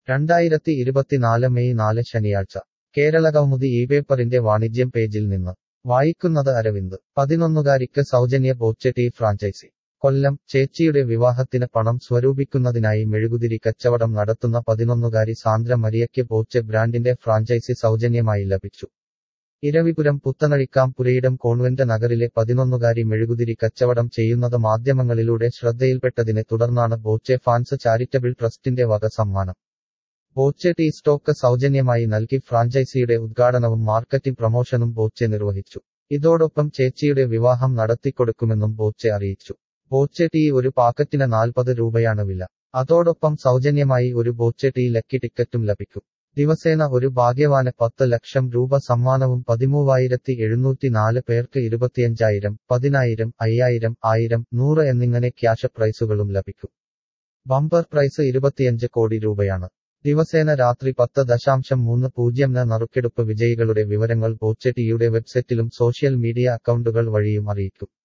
2024 May 4 ശനിയാഴ്ച കേരളകൗമുദി ഇപേപ്പറിന്റെ വാണിജ്യം പേജിൽ നിന്ന് വായിക്കുന്നത് അരവിന്ദ് 11-കാരിക്ക് സൗജന്യ ബോച്ചെ ടീ ഫ്രാഞ്ചൈസി കൊല്ലം ചേച്ചിയുടെ വിവാഹത്തിന് പണം സ്വരൂപിക്കുന്നതിനായി മെഴുകുതിരി കച്ചവടം നടത്തുന്ന 11-കാരി സാന്ദ്ര മരിയയ്ക്ക് ബോച്ചെ ബ്രാൻഡിന്റെ ഫ്രാഞ്ചൈസി സൗജന്യമായി ലഭിച്ചു. ഇരവിപുരം പുത്തനഴിക്കാം പുരയിടം കോൺവെന്റ് നഗറിലെ 11-കാരി മെഴുകുതിരി കച്ചവടം ചെയ്യുന്നത് മാധ്യമങ്ങളിലൂടെ ശ്രദ്ധയിൽപ്പെട്ടതിനെ തുടർന്നാണ് ബോച്ചെ ഫാൻസ് ചാരിറ്റബിൾ ട്രസ്റ്റിന്റെ വക സമ്മാനം. ബോച്ചെ ടീ സ്റ്റോക്ക് സൗജന്യമായി നൽകി ഫ്രാഞ്ചൈസിയുടെ ഉദ്ഘാടനവും മാർക്കറ്റിംഗ് പ്രമോഷനും ബോച്ചെ നിർവഹിച്ചു. ഇതോടൊപ്പം ചേച്ചിയുടെ വിവാഹം നടത്തിക്കൊടുക്കുമെന്നും ബോച്ചെ അറിയിച്ചു. ബോച്ചെ ടീ ഒരു പാക്കറ്റിന് 40 രൂപയാണ് വില. അതോടൊപ്പം സൗജന്യമായി ഒരു ബോച്ചെ ടീ ലക്കി ടിക്കറ്റും ലഭിക്കും. ദിവസേന ഒരു ഭാഗ്യവാന് 10 ലക്ഷം രൂപ സമ്മാനവും 13,704 പേർക്ക് 25,000, 10,000, 5,000, 1,000, 100 എന്നിങ്ങനെ ക്യാഷ് പ്രൈസുകളും ലഭിക്കും. ബമ്പർ പ്രൈസ് 25 കോടി രൂപയാണ്. ദിവസേന രാത്രി 10:30 നറുക്കെടുപ്പ് വിജയികളുടെ വിവരങ്ങൾ ബോച്ചെ ടീയുടെ വെബ്സൈറ്റിലും സോഷ്യൽ മീഡിയ അക്കൗണ്ടുകൾ വഴിയും അറിയിക്കും.